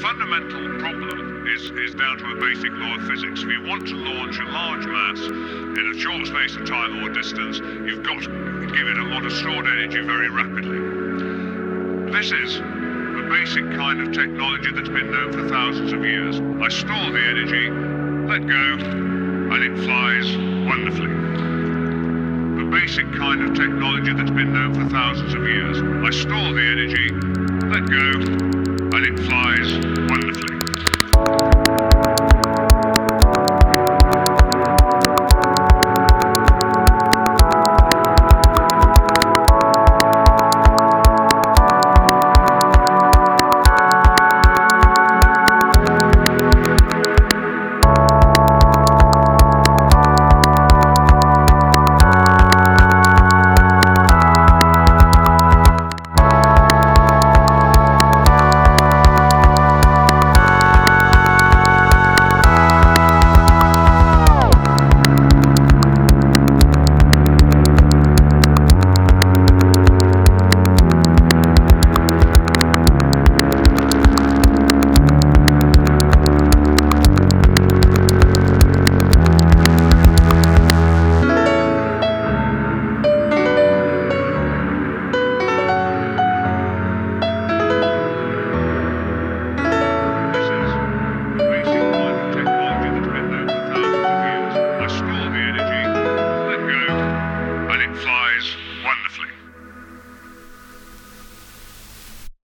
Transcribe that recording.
fundamental problem is down to a basic law of physics. If you want to launch a large mass in a short space of time or distance, you've got to give it a lot of stored energy very rapidly. This is the basic kind of technology that's been known for thousands of years. I store the energy, let go, and it flies wonderfully. The basic kind of technology that's been known for thousands of years. I store the energy, let go, and it flies